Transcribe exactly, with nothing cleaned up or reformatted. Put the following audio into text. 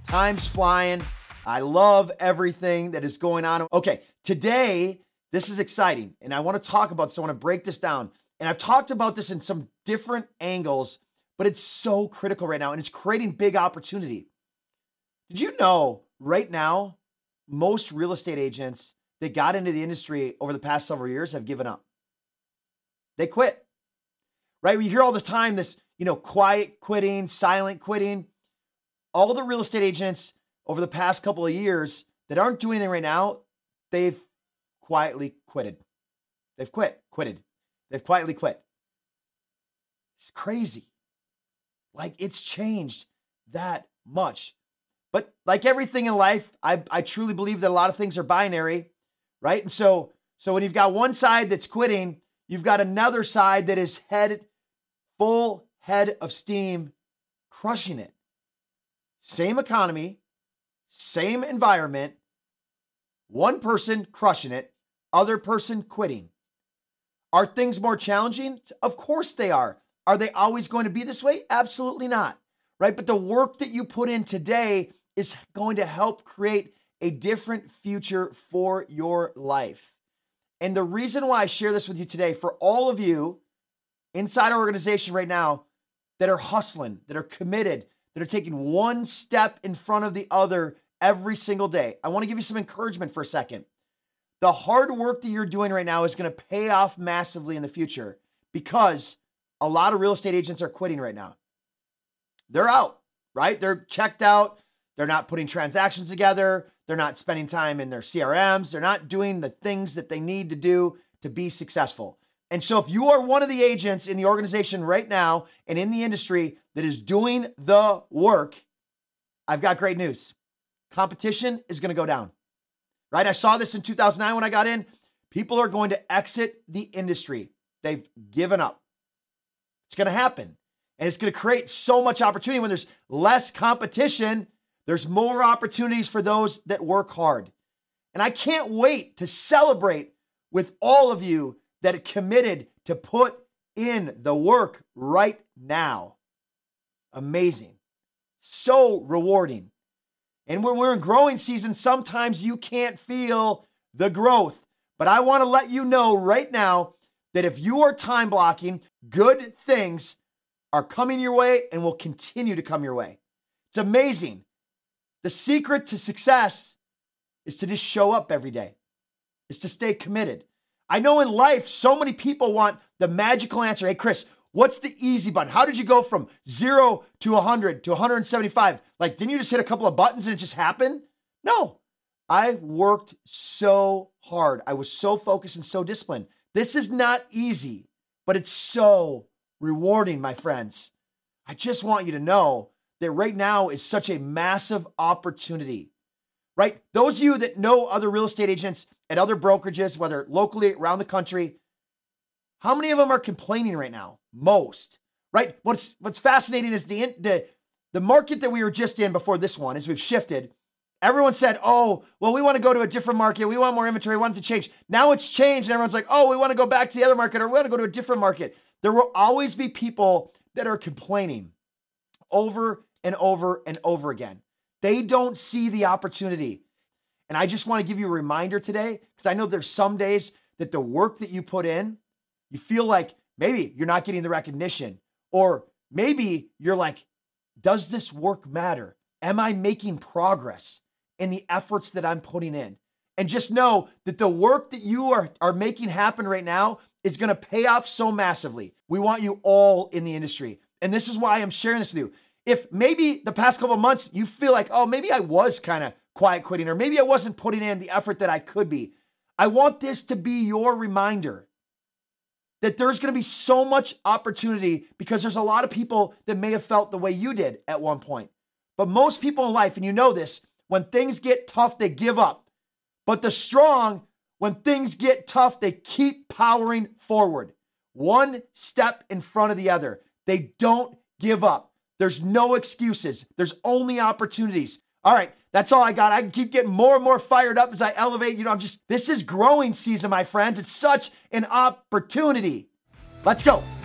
Time's flying. I love everything that is going on. Okay, today, this is exciting, and I want to talk about this. I want to break this down. And I've talked about this in some different angles, but it's so critical right now, and it's creating big opportunity. Did you know right now, most real estate agents that got into the industry over the past several years have given up? They quit, right? We hear all the time this, you know, quiet quitting, silent quitting. All the real estate agents over the past couple of years that aren't doing anything right now, they've quietly quitted. They've quit, quitted. They've quietly quit. It's crazy. Like, it's changed that much. But like everything in life, I, I truly believe that a lot of things are binary, right? And so, so when you've got one side that's quitting, you've got another side that is head, full head of steam, crushing it. Same economy, same environment, one person crushing it, other person quitting. Are things more challenging? Of course they are. Are they always going to be this way? Absolutely not, right? But the work that you put in today is going to help create a different future for your life. And the reason why I share this with you today, for all of you inside our organization right now that are hustling, that are committed, that are taking one step in front of the other every single day, I want to give you some encouragement for a second. The hard work that you're doing right now is going to pay off massively in the future because a lot of real estate agents are quitting right now. They're out, right? They're checked out. They're not putting transactions together. They're not spending time in their C R Ms. They're not doing the things that they need to do to be successful. And so if you are one of the agents in the organization right now and in the industry that is doing the work, I've got great news. Competition is going to go down. Right? I saw this in two thousand nine when I got in. People are going to exit the industry. They've given up. It's going to happen. And it's going to create so much opportunity. When there's less competition, there's more opportunities for those that work hard. And I can't wait to celebrate with all of you that are committed to put in the work right now. Amazing. So rewarding. And when we're in growing season, sometimes you can't feel the growth. But I want to let you know right now that if you are time blocking, good things are coming your way and will continue to come your way. It's amazing. The secret to success is to just show up every day, is to stay committed. I know in life, so many people want the magical answer. Hey, Chris, what's the easy button? How did you go from zero to one hundred to one hundred seventy-five? Like, didn't you just hit a couple of buttons and it just happened? No, I worked so hard. I was so focused and so disciplined. This is not easy, but it's so rewarding, my friends. I just want you to know that right now is such a massive opportunity, right? Those of you that know other real estate agents at other brokerages, whether locally, around the country, how many of them are complaining right now? Most, right? What's what's fascinating is the the the market that we were just in before this one, as we've shifted, everyone said, oh, well, we want to go to a different market. We want more inventory. We want it to change. Now it's changed. And everyone's like, oh, we want to go back to the other market, or we want to go to a different market. There will always be people that are complaining over and over and over again. They don't see the opportunity. And I just want to give you a reminder today, because I know there's some days that the work that you put in, you feel like maybe you're not getting the recognition, or maybe you're like, does this work matter? Am I making progress in the efforts that I'm putting in? And just know that the work that you are, are making happen right now is going to pay off so massively. We want you all in the industry. And this is why I'm sharing this with you. If maybe the past couple of months you feel like, oh, maybe I was kind of quiet quitting, or maybe I wasn't putting in the effort that I could be, I want this to be your reminder that there's going to be so much opportunity, because there's a lot of people that may have felt the way you did at one point. But most people in life, and you know this, when things get tough, they give up. But the strong, when things get tough, they keep powering forward, one step in front of the other. They don't give up. There's no excuses. There's only opportunities. All right, that's all I got. I can keep getting more and more fired up as I elevate. You know, I'm just, this is growing season, my friends. It's such an opportunity. Let's go.